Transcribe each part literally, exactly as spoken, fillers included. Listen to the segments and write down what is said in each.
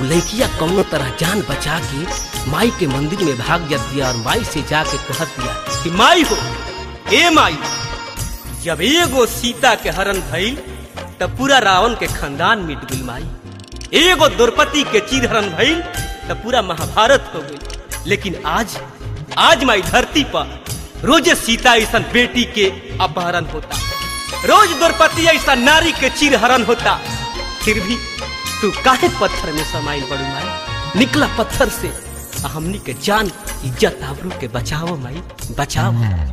लड़किया कौनो तरह जान बचा के माई के मंदिर में भाग जा दिया और माई से जाके कह दिया कि माई हो, ए माई, जब एगो सीता के हरण भइल तब पूरा रावण के खानदान मिट गई। माई, एगो द्रौपदी के चीर हरण भइल तब पूरा महाभारत हो गई। लेकिन आज आज माई धरती पर रोज सीता ऐसा बेटी के अपहरण होता, रोज द्रौपदी ऐसा नारी के चीर हरण होता, फिर भी तू काहे पत्थर में समाइल बड़ू माई? निकला पत्थर से, हमनी के जान इज्जत आबरू के बचाओ माई, बचाओ।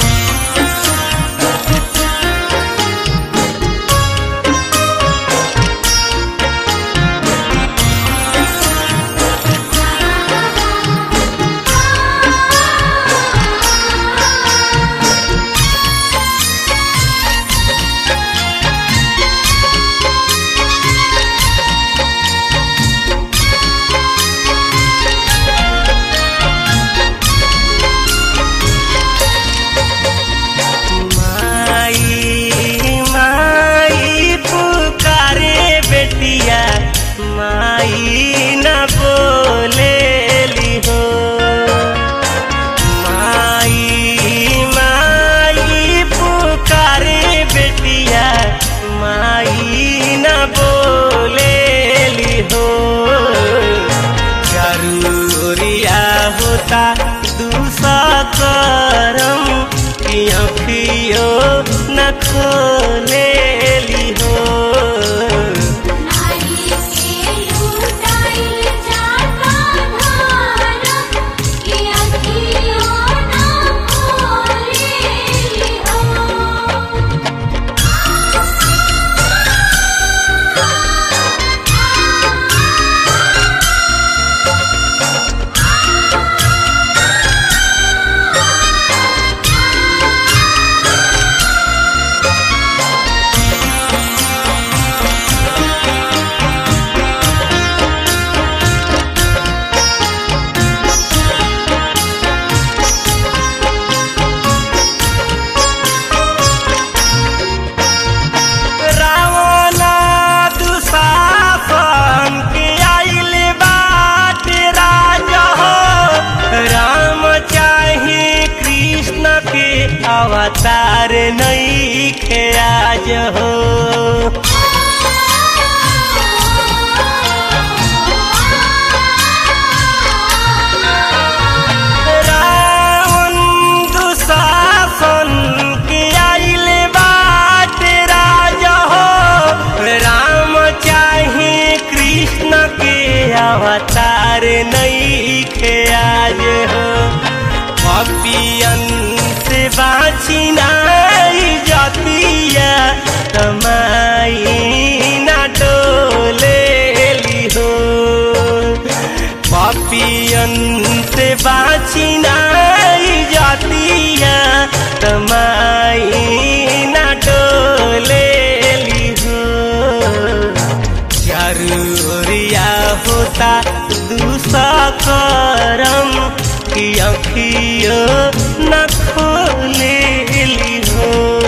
माई न बोलेली हो, माई माई पुकारे बेटिया, माई न बोलेली हो। जरूरिया होता दूसरा करम कि अखियों न खोलेली हो। अवतार नई खेज हो, रावण दुशासन के आइल बाट राज हो। राम चाहे कृष्ण के अवतार नई खेज हो। पपियन से बाची नाई जातिया तमाई ना डोलेली हो। पापियन से बाची नाई जातिया तमाई ना डोलेली हो। जरूरिया होता दूसरा करम कि अखियों न खोलेली हो।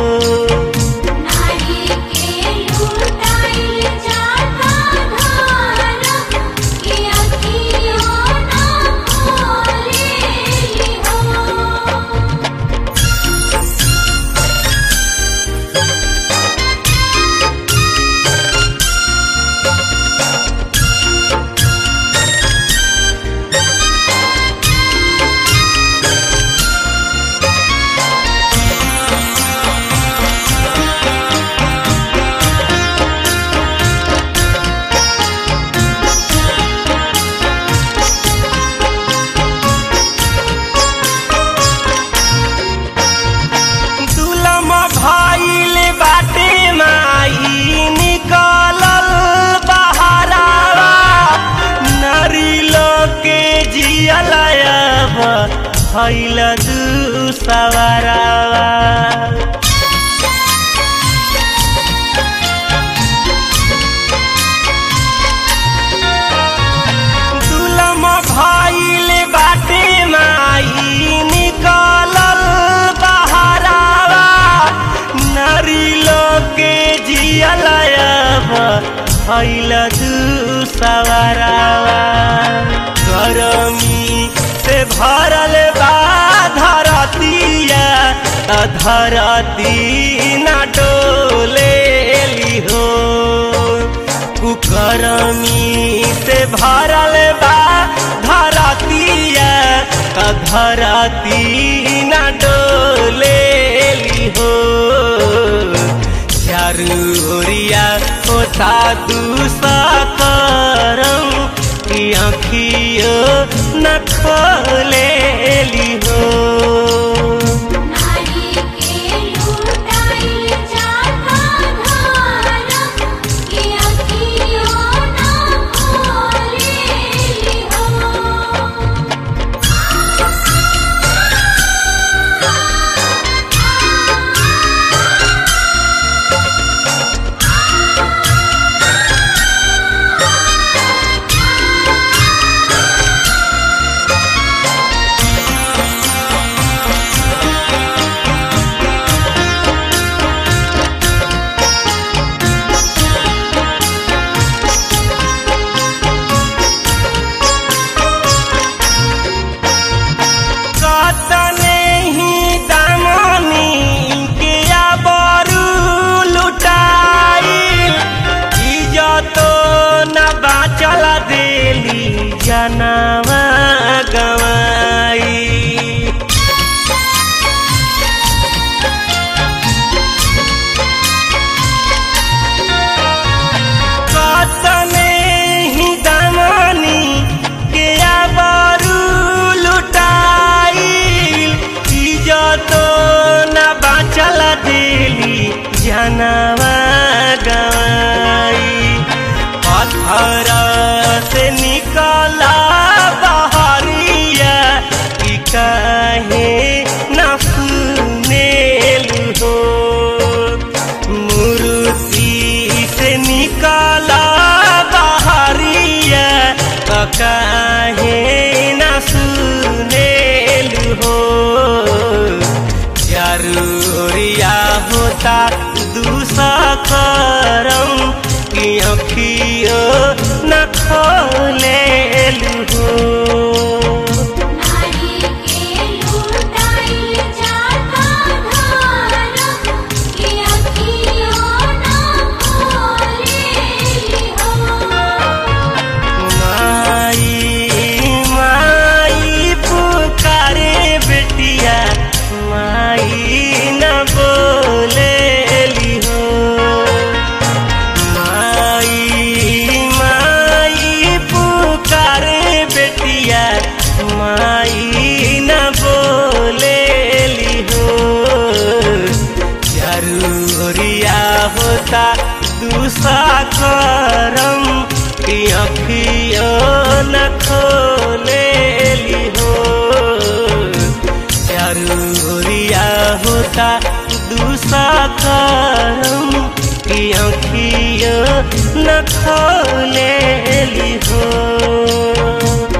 भइल दुसवारावा दुलम भइल बाटे माई निकलल बहरावा नारी लोके जियल भइल दुसवारावा भरल बा धरतिया धरती न डोलेली हो कुकरमी से भरल बा धरतिया धरती न डोलेली हो चारू ओरिया होता दुसकरम की आँखियों न खोलेली हो जनवा गवाई कतने ही दमनी के आबरू लुटाई इज्जत न बाचल देली जनवा गवाई पत्थर से निकला बहरिया कि काहे न सुनेलु हो मूर्ति से निकला बहरिया तो काहे न सुनेलु हो चारू ओरिया होता दुसकरम की आँखियों न खोलेलु हो दुसकरम की आँखियों न खोलेली हो चारू ओरिया होता दुसकरम की आँखियों न खोलेली हो।